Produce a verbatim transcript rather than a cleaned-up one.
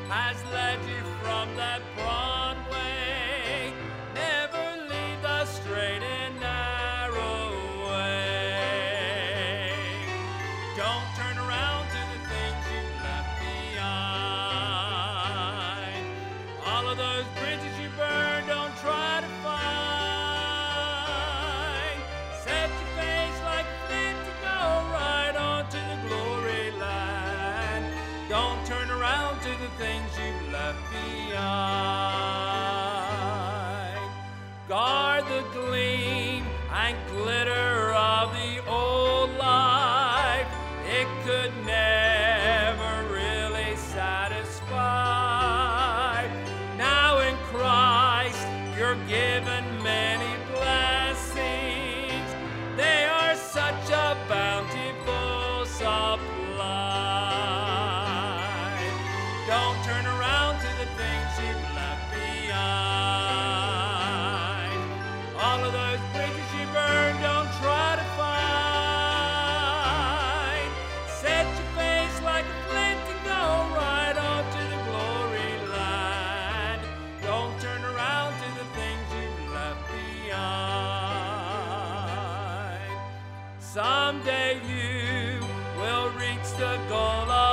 has led you from that broad way. Never leave the straight and narrow way. Don't turn around to the things you left behind. All of those bridges you burned, don't try to find. Set your face like flint to go right on to the glory land. Don't turn around to the things you've left behind. Guard the gleam and glitter of the old life. It could never really satisfy. Now in Christ you're given many blessings. They are such a bountiful supply. Don't turn around to the things you've left behind. All of those bridges you burned, don't try to find. Set your face like a flint and go right on to the glory land. Don't turn around to the things you've left behind. Someday you will reach the goal of